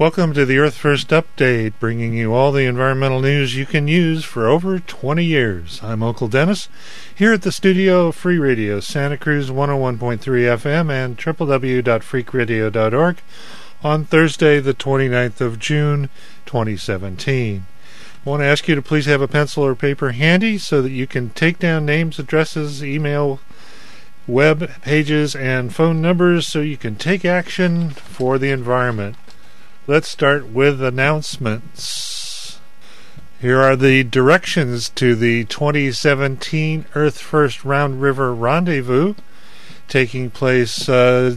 Welcome to the Earth First Update, bringing you all the environmental news you can use for over 20 years. I'm Uncle Dennis, here at the studio of Free Radio, Santa Cruz 101.3 FM and www.freakradio.org on Thursday, the 29th of June, 2017. I want to ask you to please have a pencil or paper handy so that you can take down names, addresses, email, web pages, and phone numbers so you can take action for the environment. Let's start with announcements. Here are the directions to the 2017 Earth First Round River Rendezvous, taking place July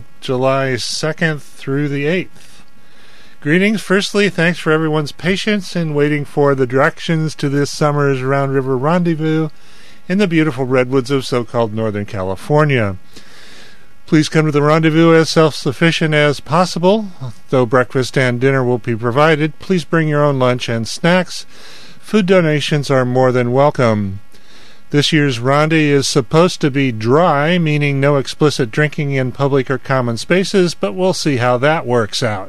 2nd through the 8th. Greetings. Firstly, thanks for everyone's patience in waiting for the directions to this summer's Round River Rendezvous in the beautiful redwoods of so-called Northern California. Please come to the rendezvous as self-sufficient as possible. Though breakfast and dinner will be provided, please bring your own lunch and snacks. Food donations are more than welcome. This year's rendezvous is supposed to be dry, meaning no explicit drinking in public or common spaces, but we'll see how that works out.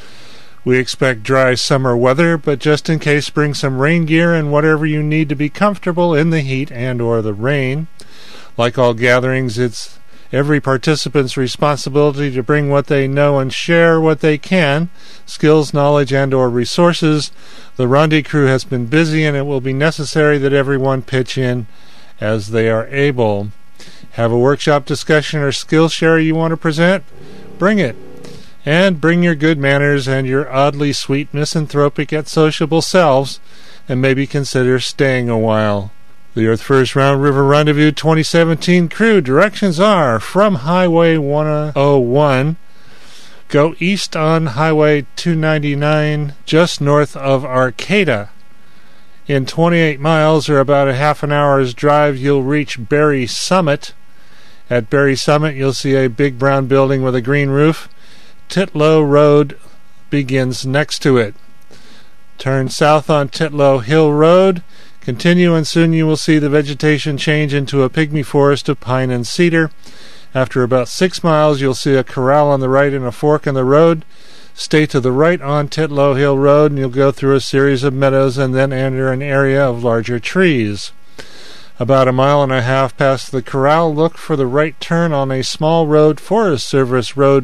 We expect dry summer weather, but just in case, bring some rain gear and whatever you need to be comfortable in the heat and or the rain. Like all gatherings, it's every participant's responsibility to bring what they know and share what they can, skills, knowledge, and or resources. The rendezvous crew has been busy, and it will be necessary that everyone pitch in as they are able. Have a workshop, discussion, or skill share you want to present? Bring it. And bring your good manners and your oddly sweet, misanthropic, yet sociable selves, and maybe consider staying a while. The Earth First Round River Rendezvous 2017 crew directions are from Highway 101. Go east on Highway 299 just north of Arcata. In 28 miles or about a half an hour's drive, you'll reach Berry Summit. At Berry Summit, you'll see a big brown building with a green roof. Titlow Road begins next to it. Turn south on Titlow Hill Road. Continue, and soon you will see the vegetation change into a pygmy forest of pine and cedar. After about 6 miles, you'll see a corral on the right and a fork in the road. Stay to the right on Titlow Hill Road, and you'll go through a series of meadows and then enter an area of larger trees. About 1.5 miles past the corral, look for the right turn on a small road, Forest Service Road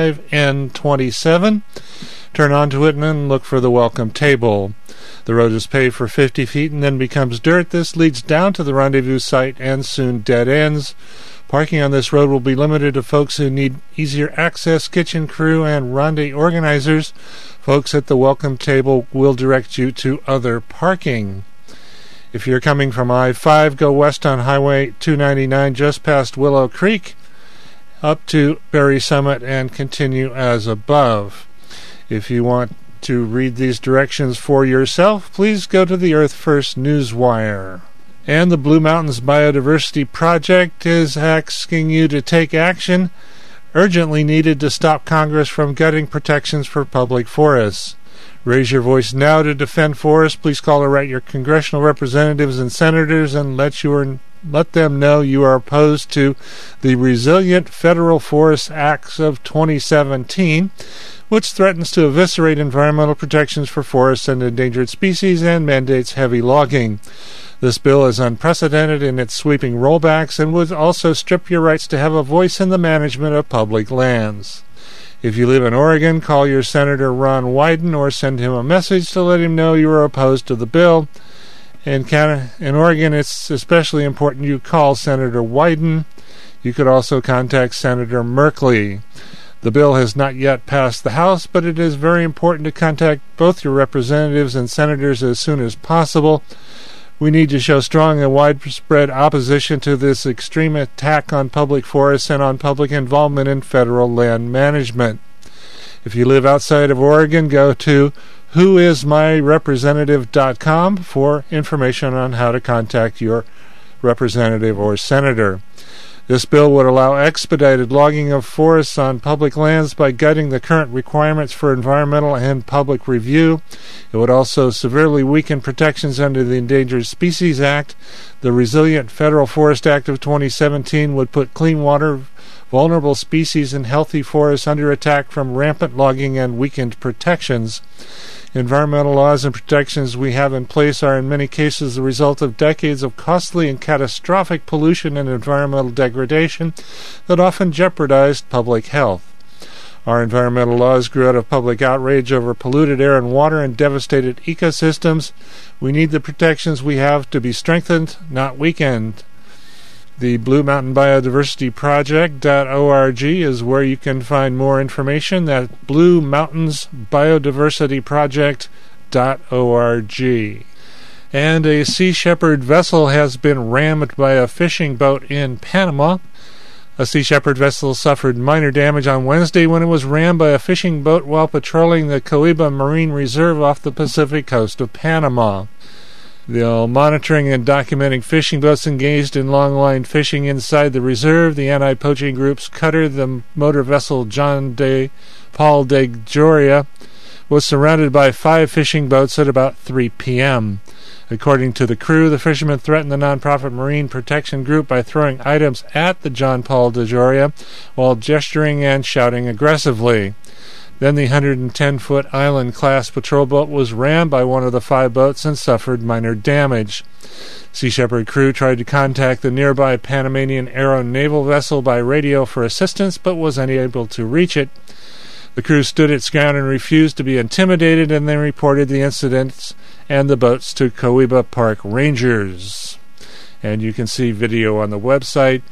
5N27. Turn onto it and then look for the welcome table. The road is paved for 50 feet and then becomes dirt. This leads down to the rendezvous site and soon dead ends. Parking on this road will be limited to folks who need easier access, kitchen crew, and rendezvous organizers. Folks at the welcome table will direct you to other parking. If you're coming from I-5, go west on Highway 299 just past Willow Creek up to Berry Summit and continue as above. If you want to read these directions for yourself, please go to the Earth First Newswire. And the Blue Mountains Biodiversity Project is asking you to take action urgently needed to stop Congress from gutting protections for public forests. Raise your voice now to defend forests. Please call or write your congressional representatives and senators and let them know you are opposed to the Resilient Federal Forest Acts of 2017, which threatens to eviscerate environmental protections for forests and endangered species and mandates heavy logging. This bill is unprecedented in its sweeping rollbacks and would also strip your rights to have a voice in the management of public lands. If you live in Oregon, call your Senator Ron Wyden or send him a message to let him know you are opposed to the bill. In Oregon, it's especially important you call Senator Wyden. You could also contact Senator Merkley. The bill has not yet passed the House, but it is very important to contact both your representatives and senators as soon as possible. We need to show strong and widespread opposition to this extreme attack on public forests and on public involvement in federal land management. If you live outside of Oregon, go to whoismyrepresentative.com for information on how to contact your representative or senator. This bill would allow expedited logging of forests on public lands by gutting the current requirements for environmental and public review. It would also severely weaken protections under the Endangered Species Act. The Resilient Federal Forest Act of 2017 would put clean water vulnerable species in healthy forests under attack from rampant logging and weakened protections. Environmental laws and protections we have in place are in many cases the result of decades of costly and catastrophic pollution and environmental degradation that often jeopardized public health. Our environmental laws grew out of public outrage over polluted air and water and devastated ecosystems. We need the protections we have to be strengthened, not weakened. The Blue Mountain Biodiversity Project.org is where you can find more information. That's Blue Mountains Biodiversity Project.org. And a Sea Shepherd vessel has been rammed by a fishing boat in Panama. A Sea Shepherd vessel suffered minor damage on Wednesday when it was rammed by a fishing boat while patrolling the Coiba Marine Reserve off the Pacific coast of Panama. While monitoring and documenting fishing boats engaged in long-line fishing inside the reserve, the anti-poaching group's cutter, the motor vessel John Paul de Joria, was surrounded by 5 fishing boats at about 3 p.m. According to the crew, the fishermen threatened the nonprofit Marine Protection Group by throwing items at the John Paul de Joria while gesturing and shouting aggressively. Then the 110-foot Island-class patrol boat was rammed by one of the 5 boats and suffered minor damage. Sea Shepherd crew tried to contact the nearby Panamanian Arrow naval vessel by radio for assistance, but was unable to reach it. The crew stood its ground and refused to be intimidated, and they reported the incidents and the boats to Coiba Park Rangers. And you can see video on the website,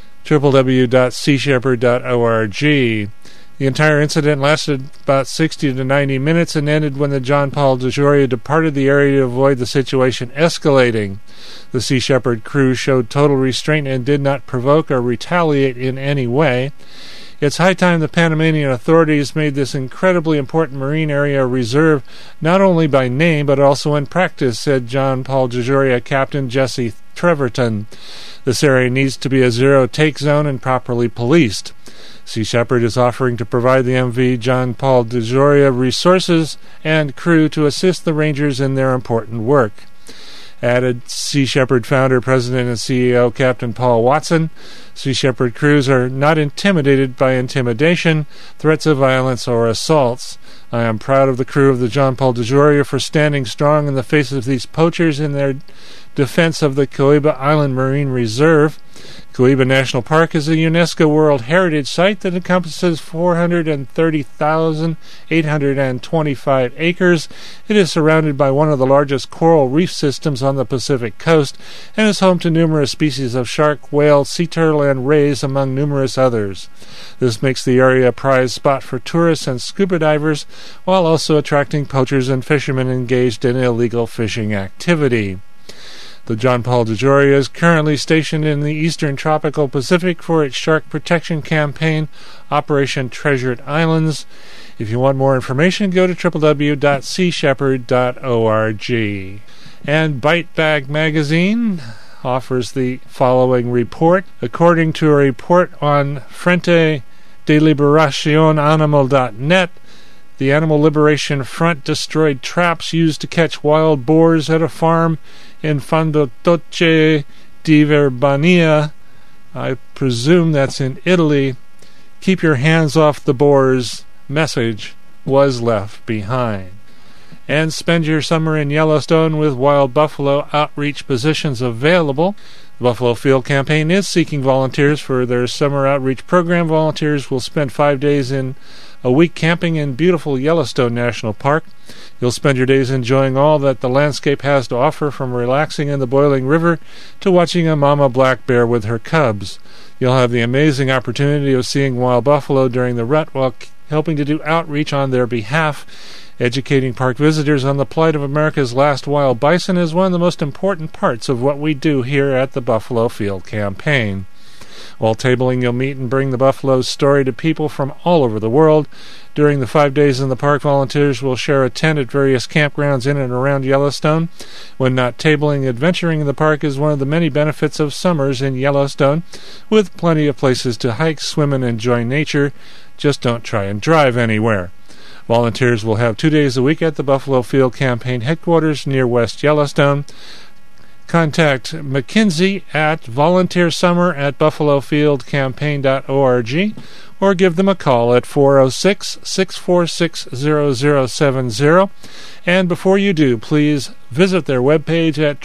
www.seashepherd.org. The entire incident lasted about 60 to 90 minutes and ended when the John Paul de Joria departed the area to avoid the situation escalating. The Sea Shepherd crew showed total restraint and did not provoke or retaliate in any way. It's high time the Panamanian authorities made this incredibly important marine area a reserve, not only by name but also in practice, said John Paul de Joria Captain Jesse Treverton. This area needs to be a zero-take zone and properly policed. Sea Shepherd is offering to provide the MV John Paul de Joria resources and crew to assist the Rangers in their important work. Added Sea Shepherd founder, president, and CEO Captain Paul Watson, Sea Shepherd crews are not intimidated by intimidation, threats of violence, or assaults. I am proud of the crew of the John Paul de Joria for standing strong in the face of these poachers in their defense of the Coiba Island Marine Reserve. Coiba National Park is a UNESCO World Heritage Site that encompasses 430,825 acres. It is surrounded by one of the largest coral reef systems on the Pacific coast and is home to numerous species of shark, whale, sea turtle, and rays, among numerous others. This makes the area a prized spot for tourists and scuba divers, while also attracting poachers and fishermen engaged in illegal fishing activity. The John Paul de Joria is currently stationed in the eastern tropical Pacific for its shark protection campaign, Operation Treasured Islands. If you want more information, go to www.seashepherd.org. And Bite Bag Magazine offers the following report. According to a report on Frente de Liberación Animal.net, the Animal Liberation Front destroyed traps used to catch wild boars at a farm in Fondotoce di Verbania. I presume that's in Italy. Keep your hands off the boars. Message was left behind. And spend your summer in Yellowstone with wild buffalo outreach positions available. The Buffalo Field Campaign is seeking volunteers for their summer outreach program. Volunteers will spend 5 days in a week camping in beautiful Yellowstone National Park. You'll spend your days enjoying all that the landscape has to offer, from relaxing in the boiling river to watching a mama black bear with her cubs. You'll have the amazing opportunity of seeing wild buffalo during the rut while helping to do outreach on their behalf. Educating park visitors on the plight of America's last wild bison is one of the most important parts of what we do here at the Buffalo Field Campaign. While tabling, you'll meet and bring the buffalo's story to people from all over the world. During the 5 days in the park, volunteers will share a tent at various campgrounds in and around Yellowstone. When not tabling, adventuring in the park is one of the many benefits of summers in Yellowstone, with plenty of places to hike, swim, and enjoy nature. Just don't try and drive anywhere. Volunteers will have 2 days a week at the Buffalo Field Campaign headquarters near West Yellowstone. Contact McKinsey at volunteersummer@buffalofieldcampaign.org or give them a call at 406-646-0070. And before you do, please visit their webpage at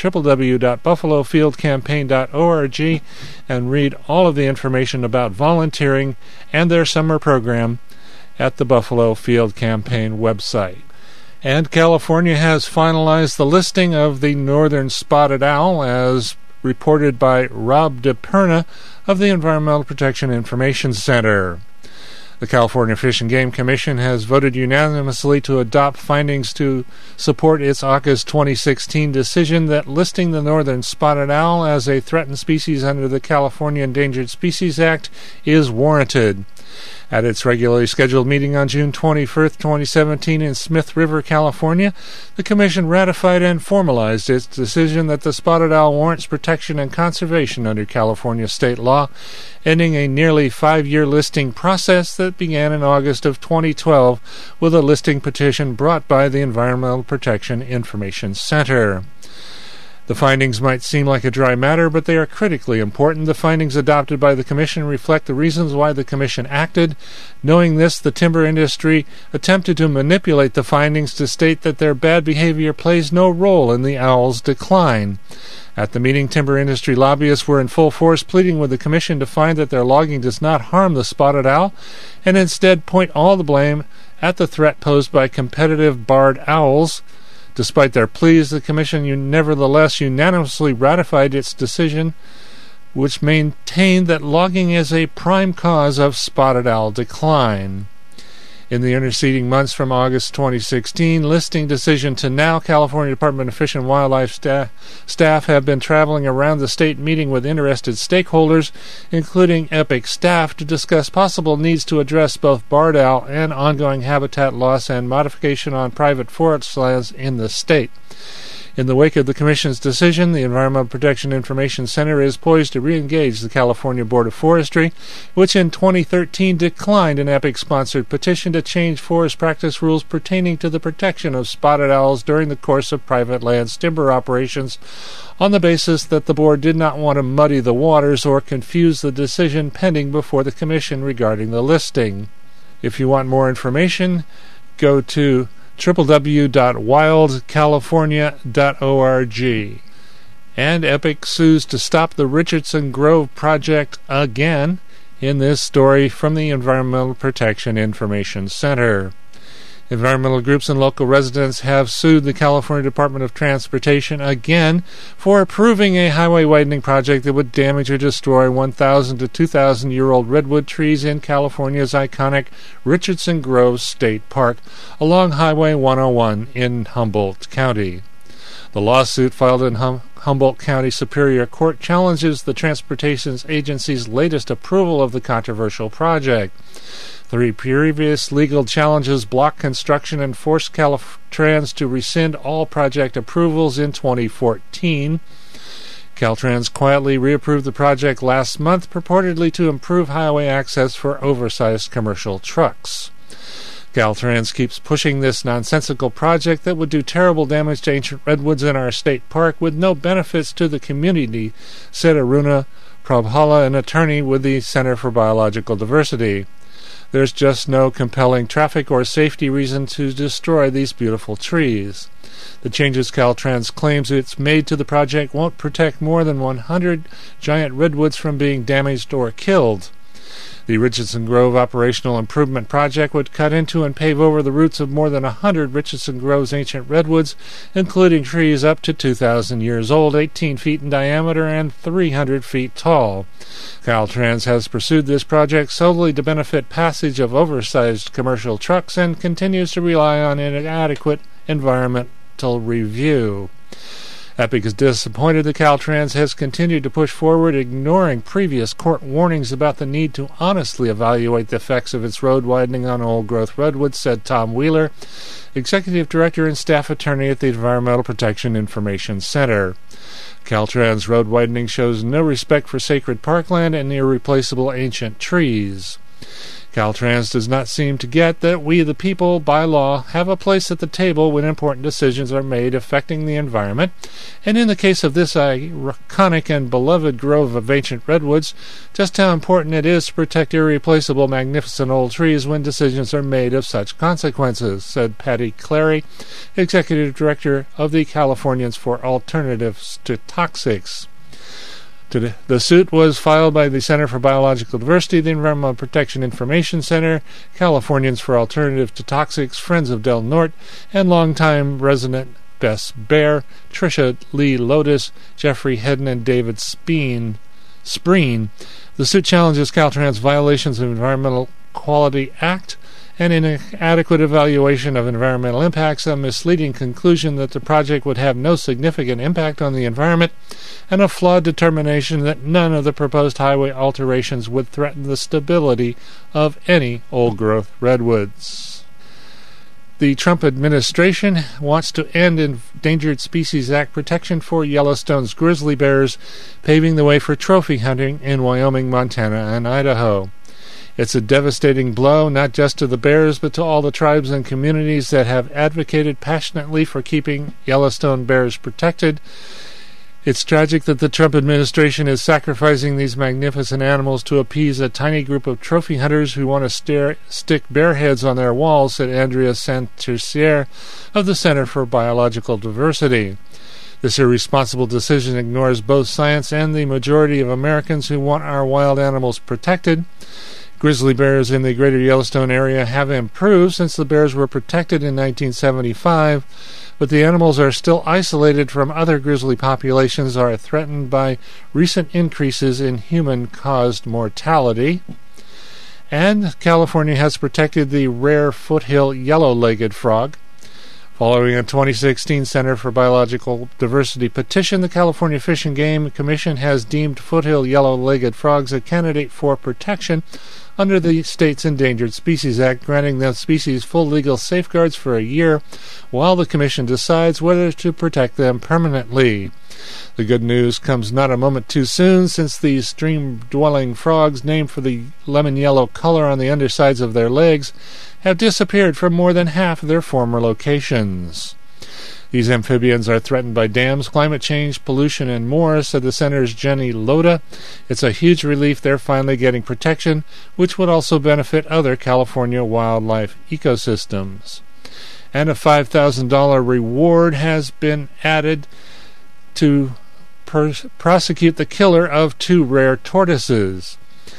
www.buffalofieldcampaign.org and read all of the information about volunteering and their summer program at the Buffalo Field Campaign website. And California has finalized the listing of the northern spotted owl, as reported by Rob DePerna of the Environmental Protection Information Center. The California Fish and Game Commission has voted unanimously to adopt findings to support its August 2016 decision that listing the northern spotted owl as a threatened species under the California Endangered Species Act is warranted. At its regularly scheduled meeting on June 21st, 2017 in Smith River, California, the Commission ratified and formalized its decision that the spotted owl warrants protection and conservation under California state law, ending a nearly 5-year listing process that began in August of 2012 with a listing petition brought by the Environmental Protection Information Center. The findings might seem like a dry matter, but they are critically important. The findings adopted by the Commission reflect the reasons why the Commission acted. Knowing this, the timber industry attempted to manipulate the findings to state that their bad behavior plays no role in the owl's decline. At the meeting, timber industry lobbyists were in full force pleading with the Commission to find that their logging does not harm the spotted owl, and instead point all the blame at the threat posed by competitive barred owls. Despite their pleas, the Commission nevertheless unanimously ratified its decision, which maintained that logging is a prime cause of spotted owl decline. In the interceding months from August 2016 listing decision to now, California Department of Fish and Wildlife staff have been traveling around the state meeting with interested stakeholders, including EPIC staff, to discuss possible needs to address both barred owl and ongoing habitat loss and modification on private forest lands in the state. In the wake of the Commission's decision, the Environmental Protection Information Center is poised to re-engage the California Board of Forestry, which in 2013 declined an EPIC-sponsored petition to change forest practice rules pertaining to the protection of spotted owls during the course of private lands timber operations, on the basis that the board did not want to muddy the waters or confuse the decision pending before the Commission regarding the listing. If you want more information, go to www.wildcalifornia.org. And EPIC sues to stop the Richardson Grove project again, in this story from the Environmental Protection Information Center. Environmental groups and local residents have sued the California Department of Transportation again for approving a highway widening project that would damage or destroy 1,000 to 2,000-year-old redwood trees in California's iconic Richardson Grove State Park along Highway 101 in Humboldt County. The lawsuit filed in Humboldt County Superior Court challenges the transportation agency's latest approval of the controversial project. 3 previous legal challenges blocked construction and forced Caltrans to rescind all project approvals in 2014. Caltrans quietly reapproved the project last month, purportedly to improve highway access for oversized commercial trucks. Caltrans keeps pushing this nonsensical project that would do terrible damage to ancient redwoods in our state park with no benefits to the community, said Aruna Prabhala, an attorney with the Center for Biological Diversity. There's just no compelling traffic or safety reason to destroy these beautiful trees. The changes Caltrans claims it's made to the project won't protect more than 100 giant redwoods from being damaged or killed. The Richardson Grove Operational Improvement Project would cut into and pave over the roots of more than 100 Richardson Grove's ancient redwoods, including trees up to 2,000 years old, 18 feet in diameter, and 300 feet tall. Caltrans has pursued this project solely to benefit passage of oversized commercial trucks and continues to rely on inadequate environmental review. EPIC is disappointed that Caltrans has continued to push forward, ignoring previous court warnings about the need to honestly evaluate the effects of its road widening on old-growth redwoods, said Tom Wheeler, Executive Director and Staff Attorney at the Environmental Protection Information Center. Caltrans road widening shows no respect for sacred parkland and irreplaceable ancient trees. Caltrans does not seem to get that we, the people, by law, have a place at the table when important decisions are made affecting the environment, and in the case of this iconic and beloved grove of ancient redwoods, just how important it is to protect irreplaceable, magnificent old trees when decisions are made of such consequences, said Patty Clary, Executive Director of the Californians for Alternatives to Toxics. The suit was filed by the Center for Biological Diversity, the Environmental Protection Information Center, Californians for Alternatives to Toxics, Friends of Del Norte, and longtime resident Bess Bear, Tricia Lee Lotus, Jeffrey Hedden, and David Spreen. The suit challenges Caltrans' violations of Environmental Quality Act, an inadequate evaluation of environmental impacts, a misleading conclusion that the project would have no significant impact on the environment, and a flawed determination that none of the proposed highway alterations would threaten the stability of any old-growth redwoods. The Trump administration wants to end Endangered Species Act protection for Yellowstone's grizzly bears, paving the way for trophy hunting in Wyoming, Montana, and Idaho. It's a devastating blow, not just to the bears, but to all the tribes and communities that have advocated passionately for keeping Yellowstone bears protected. It's tragic that the Trump administration is sacrificing these magnificent animals to appease a tiny group of trophy hunters who want to stick bear heads on their walls, said Andrea Saint-Tercier of the Center for Biological Diversity. This irresponsible decision ignores both science and the majority of Americans who want our wild animals protected. Grizzly bears in the greater Yellowstone area have improved since the bears were protected in 1975, but the animals are still isolated from other grizzly populations, are threatened by recent increases in human-caused mortality. And California has protected the rare foothill yellow-legged frog. Following a 2016 Center for Biological Diversity petition, the California Fish and Game Commission has deemed foothill yellow-legged frogs a candidate for protection under the state's Endangered Species Act, granting the species full legal safeguards for a year while the Commission decides whether to protect them permanently. The good news comes not a moment too soon, since these stream-dwelling frogs, named for the lemon-yellow color on the undersides of their legs, have disappeared from more than half of their former locations. These amphibians are threatened by dams, climate change, pollution, and more, said the center's Jenny Loda. It's a huge relief they're finally getting protection, which would also benefit other California wildlife ecosystems. And a $5,000 reward has been added to prosecute the killer of 2 rare tortoises.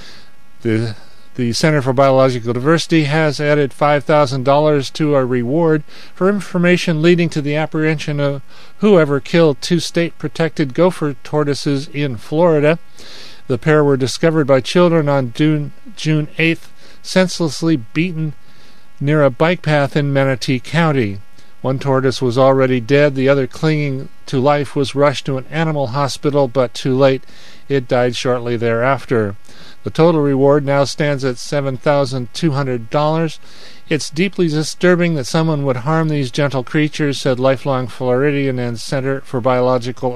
The Center for Biological Diversity has added $5,000 to a reward for information leading to the apprehension of whoever killed 2 state-protected gopher tortoises in Florida. The pair were discovered by children on June 8th, senselessly beaten near a bike path in Manatee County. One tortoise was already dead. The other, clinging to life, was rushed to an animal hospital, but too late. It died shortly thereafter. The total reward now stands at $7,200. It's deeply disturbing that someone would harm these gentle creatures, said lifelong Floridian and Center for Biological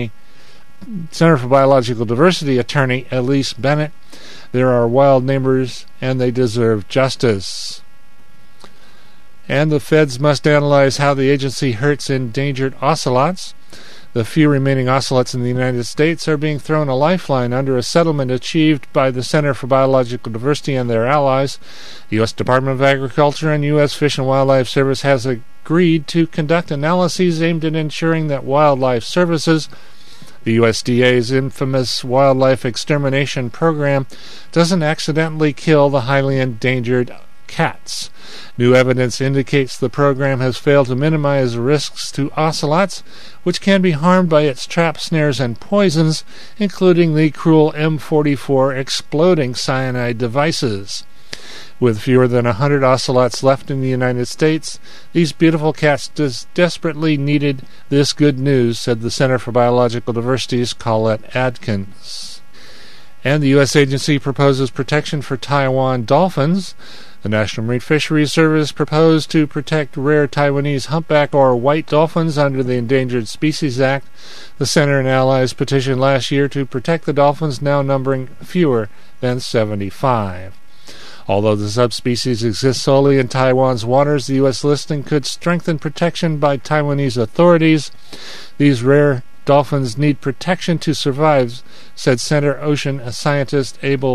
Diversity attorney Elise Bennett. There are wild neighbors, and they deserve justice. And the feds must analyze how the agency hurts endangered ocelots. The few remaining ocelots in the United States are being thrown a lifeline under a settlement achieved by the Center for Biological Diversity and their allies. The U.S. Department of Agriculture and U.S. Fish and Wildlife Service has agreed to conduct analyses aimed at ensuring that wildlife services, the USDA's infamous wildlife extermination program, doesn't accidentally kill the highly endangered cats. New evidence indicates the program has failed to minimize risks to ocelots, which can be harmed by its traps, snares, and poisons, including the cruel M44 exploding cyanide devices. With fewer than 100 ocelots left in the United States, these beautiful cats desperately needed this good news, said the Center for Biological Diversity's Colette Adkins. And the U.S. agency proposes protection for Taiwan dolphins. The National Marine Fisheries Service proposed to protect rare Taiwanese humpback or white dolphins under the Endangered Species Act. The Center and allies petitioned last year to protect the dolphins, now numbering fewer than 75. Although the subspecies exists solely in Taiwan's waters, the U.S. listing could strengthen protection by Taiwanese authorities. These rare dolphins need protection to survive, said Center Ocean scientist Abel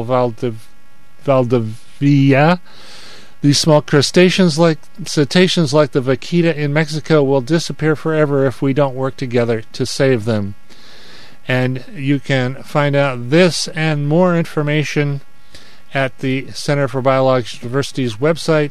Valdivia. These small cetaceans like the vaquita in Mexico will disappear forever if we don't work together to save them. And you can find out this and more information at the Center for Biological Diversity's website,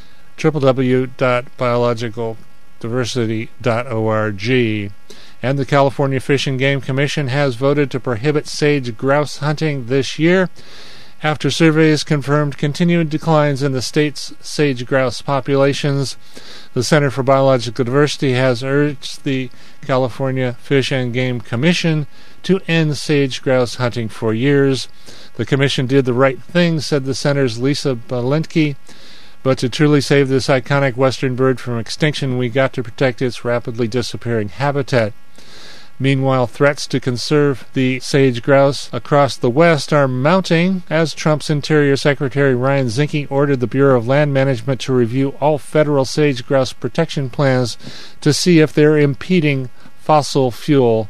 www.biologicaldiversity.org. And the California Fish and Game Commission has voted to prohibit sage grouse hunting this year, after surveys confirmed continued declines in the state's sage grouse populations. The Center for Biological Diversity has urged the California Fish and Game Commission to end sage grouse hunting for years. The commission did the right thing, said the center's Lisa Balentke, but to truly save this iconic western bird from extinction, we got to protect its rapidly disappearing habitat. Meanwhile, threats to conserve the sage grouse across the West are mounting as Trump's Interior Secretary Ryan Zinke ordered the Bureau of Land Management to review all federal sage grouse protection plans to see if they're impeding fossil fuel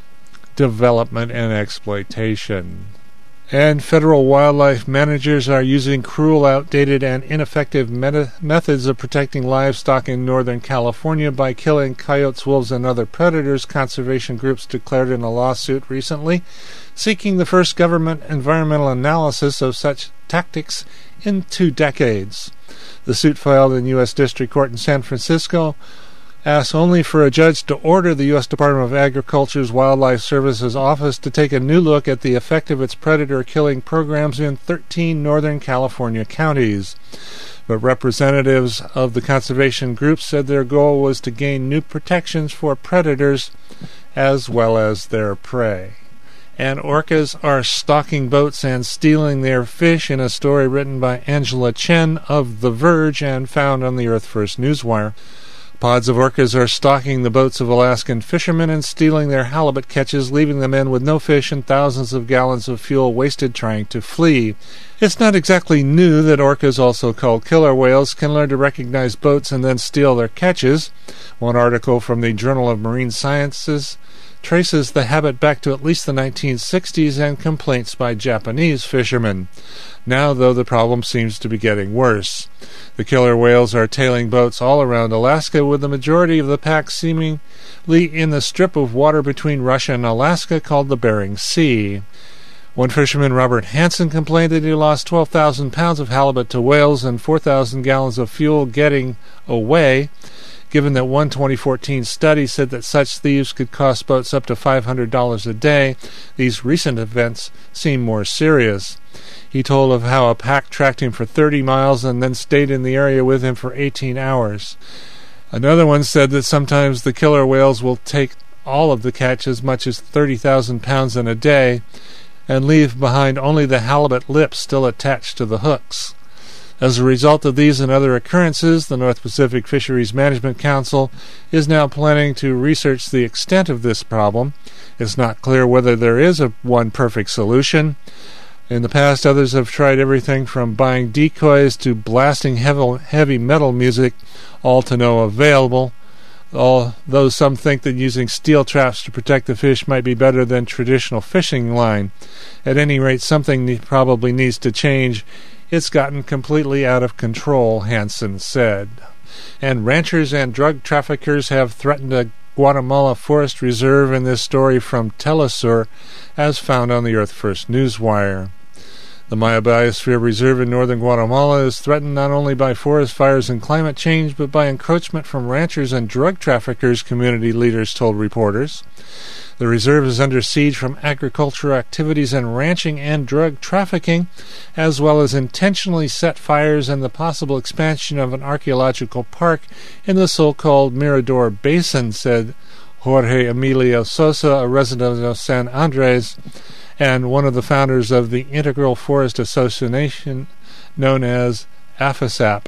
development and exploitation. And federal wildlife managers are using cruel, outdated, and ineffective methods of protecting livestock in Northern California by killing coyotes, wolves, and other predators, conservation groups declared in a lawsuit recently, seeking the first government environmental analysis of such tactics in 2 decades. The suit filed in U.S. District Court in San Francisco asks only for a judge to order the U.S. Department of Agriculture's Wildlife Services Office to take a new look at the effect of its predator-killing programs in 13 Northern California counties. But representatives of the conservation groups said their goal was to gain new protections for predators as well as their prey. And orcas are stalking boats and stealing their fish in a story written by Angela Chen of The Verge and found on the Earth First Newswire. Pods of orcas are stalking the boats of Alaskan fishermen and stealing their halibut catches, leaving the men with no fish and thousands of gallons of fuel wasted trying to flee. It's not exactly new that orcas, also called killer whales, can learn to recognize boats and then steal their catches. One article from the Journal of Marine Sciences traces the habit back to at least the 1960s and complaints by Japanese fishermen. Now, though, the problem seems to be getting worse. The killer whales are tailing boats all around Alaska, with the majority of the pack seemingly in the strip of water between Russia and Alaska called the Bering Sea. One fisherman, Robert Hansen, complained that he lost 12,000 pounds of halibut to whales and 4,000 gallons of fuel getting away. Given that one 2014 study said that such thieves could cost boats up to $500 a day, these recent events seem more serious. He told of how a pack tracked him for 30 miles and then stayed in the area with him for 18 hours. Another one said that sometimes the killer whales will take all of the catch, as much as 30,000 pounds in a day, and leave behind only the halibut lips still attached to the hooks. As a result of these and other occurrences, the North Pacific Fisheries Management Council is now planning to research the extent of this problem. It's not clear whether there is one perfect solution. In the past, others have tried everything from buying decoys to blasting heavy metal music, all to no avail. Although some think that using steel traps to protect the fish might be better than traditional fishing line. At any rate, something probably needs to change. It's gotten completely out of control, Hansen said. And ranchers and drug traffickers have threatened a Guatemala forest reserve in this story from Telesur, as found on the Earth First Newswire. The Maya Biosphere Reserve in northern Guatemala is threatened not only by forest fires and climate change, but by encroachment from ranchers and drug traffickers, community leaders told reporters. The reserve is under siege from agricultural activities and ranching and drug trafficking, as well as intentionally set fires and the possible expansion of an archaeological park in the so-called Mirador Basin, said Jorge Emilio Sosa, a resident of San Andres, and one of the founders of the Integral Forest Association known as AFASAP.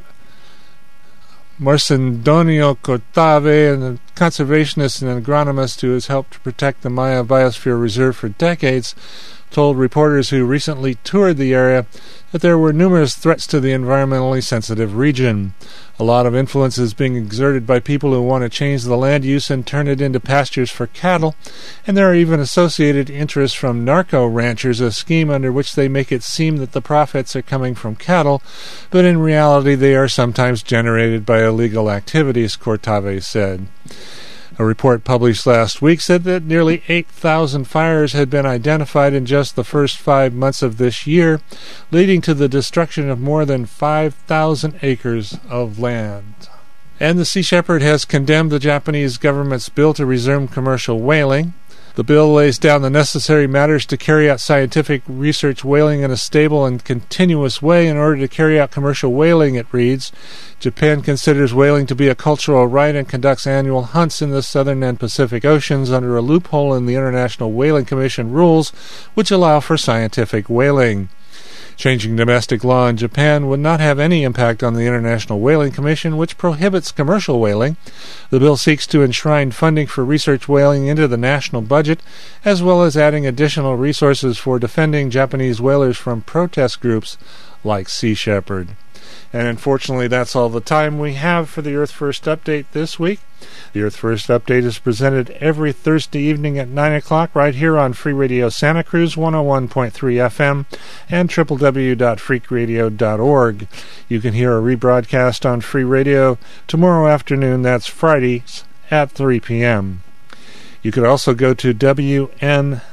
Marcendonio Cortave, a conservationist and agronomist who has helped to protect the Maya Biosphere Reserve for decades, told reporters who recently toured the area that there were numerous threats to the environmentally sensitive region. A lot of influence is being exerted by people who want to change the land use and turn it into pastures for cattle, and there are even associated interests from narco ranchers, a scheme under which they make it seem that the profits are coming from cattle, but in reality they are sometimes generated by illegal activities, Cortave said. A report published last week said that nearly 8,000 fires had been identified in just the first 5 months of this year, leading to the destruction of more than 5,000 acres of land. And the Sea Shepherd has condemned the Japanese government's bill to resume commercial whaling. The bill lays down the necessary matters to carry out scientific research whaling in a stable and continuous way in order to carry out commercial whaling, it reads. Japan considers whaling to be a cultural right and conducts annual hunts in the Southern and Pacific Oceans under a loophole in the International Whaling Commission rules, which allow for scientific whaling. Changing domestic law in Japan would not have any impact on the International Whaling Commission, which prohibits commercial whaling. The bill seeks to enshrine funding for research whaling into the national budget, as well as adding additional resources for defending Japanese whalers from protest groups like Sea Shepherd. And unfortunately, that's all the time we have for the Earth First Update this week. The Earth First Update is presented every Thursday evening at 9 o'clock right here on Free Radio Santa Cruz 101.3 FM and www.freakradio.org. You can hear a rebroadcast on Free Radio tomorrow afternoon, that's Fridays, at 3 p.m. You could also go to WMNB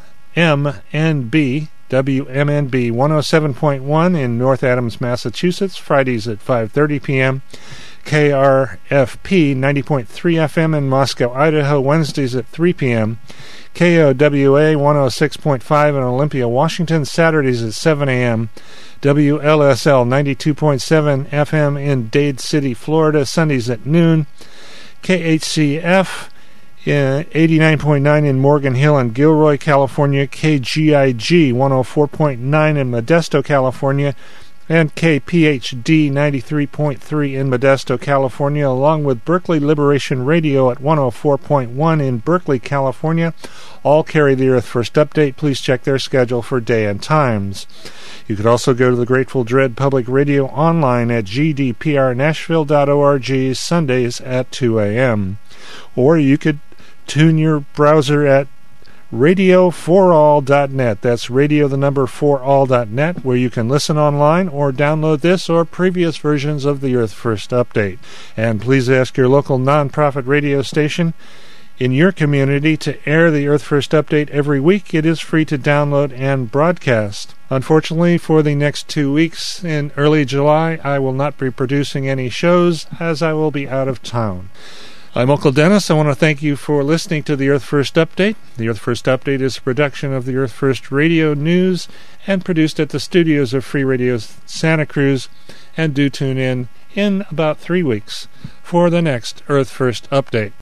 107.1 in North Adams, Massachusetts, Fridays at 5:30 p.m., KRFP 90.3 FM in Moscow, Idaho, Wednesdays at 3 p.m., KOWA 106.5 in Olympia, Washington, Saturdays at 7 a.m., WLSL 92.7 FM in Dade City, Florida, Sundays at noon, KHCF 89.9 in Morgan Hill and Gilroy, California, KGIG 104.9 in Modesto, California, and KPHD 93.3 in Modesto, California, along with Berkeley Liberation Radio at 104.1 in Berkeley, California. All carry the Earth First Update. Please check their schedule for day and times. You could also go to the Grateful Dread Public Radio online at gdprnashville.org Sundays at 2 a.m. Or you could tune your browser at radio4all.net. That's radio the number 4all.net, where you can listen online or download this or previous versions of the Earth First Update. And please ask your local nonprofit radio station in your community to air the Earth First Update every week. It is free to download and broadcast. Unfortunately, for the next 2 weeks in early July, I will not be producing any shows as I will be out of town. I'm Uncle Dennis. I want to thank you for listening to the Earth First Update. The Earth First Update is a production of the Earth First Radio News and produced at the studios of Free Radio Santa Cruz. And do tune in about 3 weeks for the next Earth First Update.